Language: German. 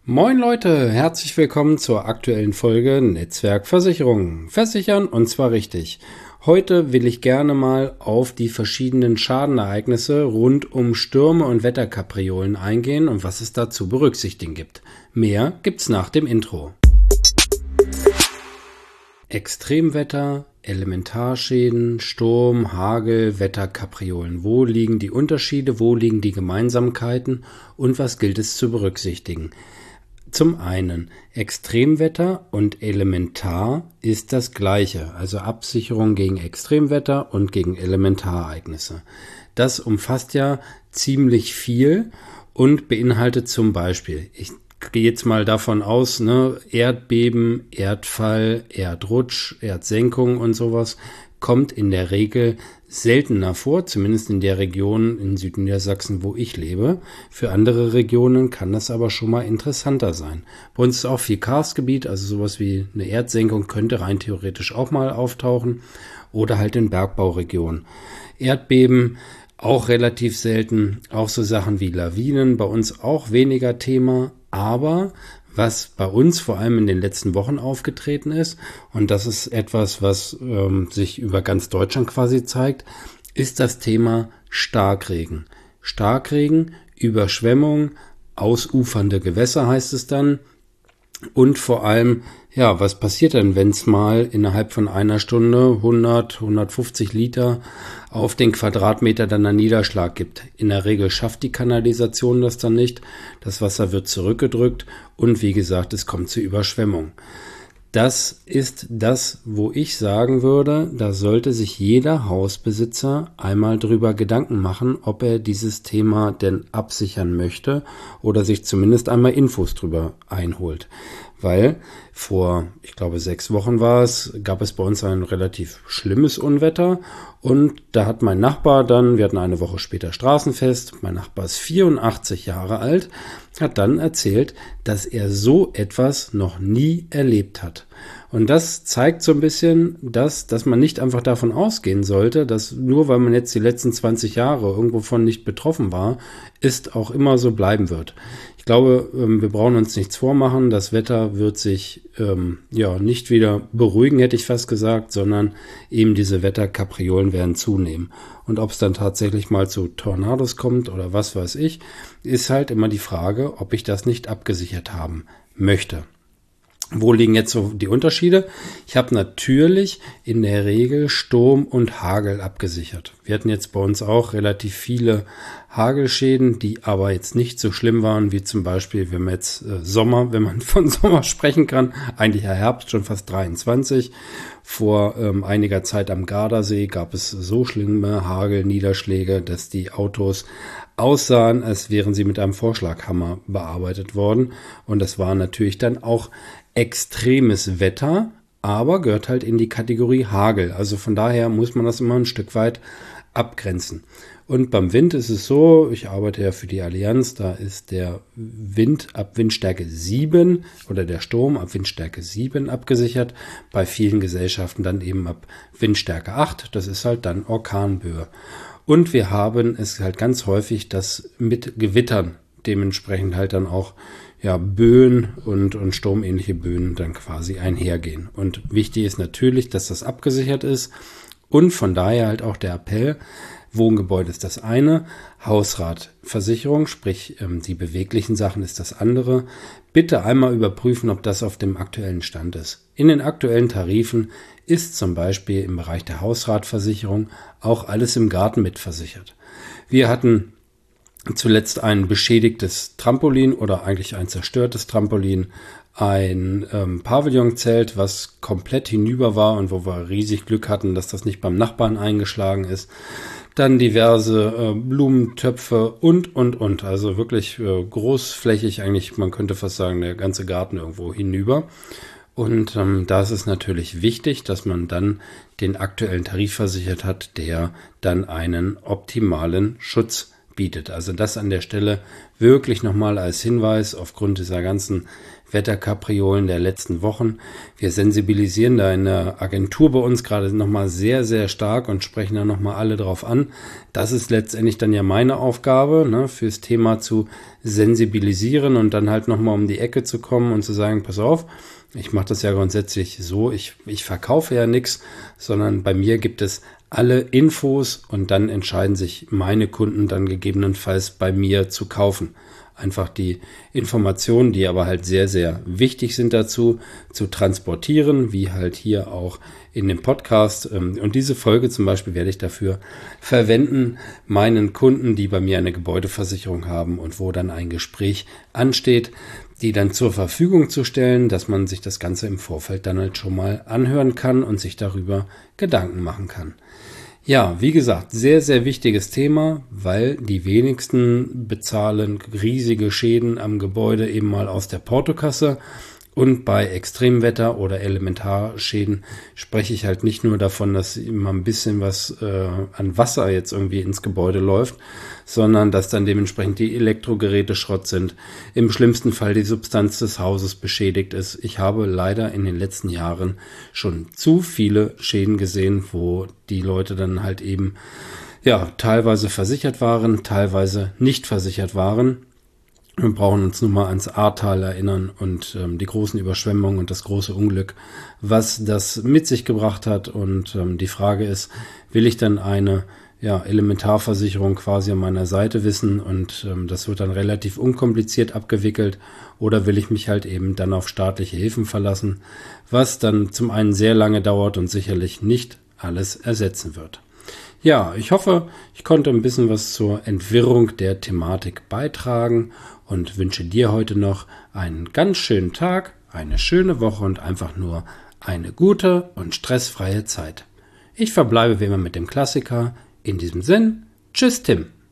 Moin Leute, herzlich willkommen zur aktuellen Folge Netzwerkversicherung. Versichern und zwar richtig. Heute will ich gerne mal auf die verschiedenen Schadenereignisse rund um Stürme und Wetterkapriolen eingehen und was es da zu berücksichtigen gibt. Mehr gibt's nach dem Intro. Extremwetter, Elementarschäden, Sturm, Hagel, Wetterkapriolen. Wo liegen die Unterschiede, wo liegen die Gemeinsamkeiten und was gilt es zu berücksichtigen? Zum einen, Extremwetter und Elementar ist das gleiche, also Absicherung gegen Extremwetter und gegen Elementarereignisse. Das umfasst ja ziemlich viel und beinhaltet zum Beispiel, ich gehe jetzt mal davon aus, Erdbeben, Erdfall, Erdrutsch, Erdsenkung und sowas kommt in der Regel seltener vor, zumindest in der Region in Südniedersachsen, wo ich lebe. Für andere Regionen kann das aber schon mal interessanter sein. Bei uns ist auch viel Karstgebiet, also sowas wie eine Erdsenkung könnte rein theoretisch auch mal auftauchen oder halt in Bergbauregionen. Erdbeben auch relativ selten, auch so Sachen wie Lawinen, bei uns auch weniger Thema, aber was bei uns vor allem in den letzten Wochen aufgetreten ist, und das ist etwas, was sich über ganz Deutschland quasi zeigt, ist das Thema Starkregen. Starkregen, Überschwemmung, ausufernde Gewässer heißt es dann. Und vor allem, ja, was passiert denn, wenn es mal innerhalb von einer Stunde 100, 150 Liter auf den Quadratmeter dann einen Niederschlag gibt? In der Regel schafft die Kanalisation das dann nicht. Das Wasser wird zurückgedrückt und wie gesagt, es kommt zur Überschwemmung. Das ist das, wo ich sagen würde, da sollte sich jeder Hausbesitzer einmal drüber Gedanken machen, ob er dieses Thema denn absichern möchte oder sich zumindest einmal Infos drüber einholt. Weil vor, ich glaube 6 Wochen gab es bei uns ein relativ schlimmes Unwetter und da hat mein Nachbar dann, wir hatten eine Woche später Straßenfest, mein Nachbar ist 84 Jahre alt, hat dann erzählt, dass er so etwas noch nie erlebt hat. Und das zeigt so ein bisschen, dass man nicht einfach davon ausgehen sollte, dass nur weil man jetzt die letzten 20 Jahre irgendwo von nicht betroffen war, ist auch immer so bleiben wird. Ich glaube, wir brauchen uns nichts vormachen. Das Wetter wird sich nicht wieder beruhigen, hätte ich fast gesagt, sondern eben diese Wetterkapriolen werden zunehmen. Und ob es dann tatsächlich mal zu Tornados kommt oder was weiß ich, ist halt immer die Frage, ob ich das nicht abgesichert haben möchte. Wo liegen jetzt so die Unterschiede? Ich habe natürlich in der Regel Sturm und Hagel abgesichert. Wir hatten jetzt bei uns auch relativ viele Hagelschäden, die aber jetzt nicht so schlimm waren wie zum Beispiel, wenn man jetzt wenn man von Sommer sprechen kann, eigentlich ja Herbst, schon fast 23. Vor einiger Zeit am Gardasee gab es so schlimme Hagelniederschläge, dass die Autos aussahen, als wären sie mit einem Vorschlaghammer bearbeitet worden. Und das war natürlich dann auch extremes Wetter, aber gehört halt in die Kategorie Hagel. Also von daher muss man das immer ein Stück weit abgrenzen. Und beim Wind ist es so, ich arbeite ja für die Allianz, da ist der Wind ab Windstärke 7 oder der Sturm ab Windstärke 7 abgesichert. Bei vielen Gesellschaften dann eben ab Windstärke 8, das ist halt dann Orkanböe. Und wir haben es halt ganz häufig, dass mit Gewittern dementsprechend halt dann auch Böen und sturmähnliche Böen dann quasi einhergehen. Und wichtig ist natürlich, dass das abgesichert ist und von daher halt auch der Appell, Wohngebäude ist das eine, Hausratversicherung, sprich die beweglichen Sachen ist das andere. Bitte einmal überprüfen, ob das auf dem aktuellen Stand ist. In den aktuellen Tarifen ist zum Beispiel im Bereich der Hausratversicherung auch alles im Garten mitversichert. Wir hatten zuletzt ein beschädigtes Trampolin oder eigentlich ein zerstörtes Trampolin, ein Pavillonzelt, was komplett hinüber war und wo wir riesig Glück hatten, dass das nicht beim Nachbarn eingeschlagen ist. Dann diverse Blumentöpfe und. Also wirklich großflächig eigentlich, man könnte fast sagen, der ganze Garten irgendwo hinüber. Und da ist es natürlich wichtig, dass man dann den aktuellen Tarif versichert hat, der dann einen optimalen Schutz bietet. Also das an der Stelle wirklich nochmal als Hinweis aufgrund dieser ganzen Wetterkapriolen der letzten Wochen. Wir sensibilisieren da in der Agentur bei uns gerade nochmal sehr, sehr stark und sprechen da nochmal alle drauf an. Das ist letztendlich dann ja meine Aufgabe, ne, fürs Thema zu sensibilisieren und dann halt nochmal um die Ecke zu kommen und zu sagen, pass auf, ich mache das ja grundsätzlich so, ich verkaufe ja nichts, sondern bei mir gibt es alle Infos und dann entscheiden sich meine Kunden dann gegebenenfalls bei mir zu kaufen. Einfach die Informationen, die aber halt sehr, sehr wichtig sind dazu, zu transportieren, wie halt hier auch in dem Podcast. Und diese Folge zum Beispiel werde ich dafür verwenden, meinen Kunden, die bei mir eine Gebäudeversicherung haben und wo dann ein Gespräch ansteht, die dann zur Verfügung zu stellen, dass man sich das Ganze im Vorfeld dann halt schon mal anhören kann und sich darüber Gedanken machen kann. Ja, wie gesagt, sehr, sehr wichtiges Thema, weil die wenigsten bezahlen riesige Schäden am Gebäude eben mal aus der Portokasse. Und bei Extremwetter oder Elementarschäden spreche ich halt nicht nur davon, dass immer ein bisschen was an Wasser jetzt irgendwie ins Gebäude läuft, sondern dass dann dementsprechend die Elektrogeräte Schrott sind. Im schlimmsten Fall die Substanz des Hauses beschädigt ist. Ich habe leider in den letzten Jahren schon zu viele Schäden gesehen, wo die Leute dann halt eben ja teilweise versichert waren, teilweise nicht versichert waren. Wir brauchen uns nun mal ans Ahrtal erinnern und die großen Überschwemmungen und das große Unglück, was das mit sich gebracht hat. Und die Frage ist, will ich dann eine Elementarversicherung quasi an meiner Seite wissen und das wird dann relativ unkompliziert abgewickelt, oder will ich mich halt eben dann auf staatliche Hilfen verlassen, was dann zum einen sehr lange dauert und sicherlich nicht alles ersetzen wird. Ja, ich hoffe, ich konnte ein bisschen was zur Entwirrung der Thematik beitragen und wünsche dir heute noch einen ganz schönen Tag, eine schöne Woche und einfach nur eine gute und stressfreie Zeit. Ich verbleibe wie immer mit dem Klassiker. In diesem Sinn, tschüss Tim.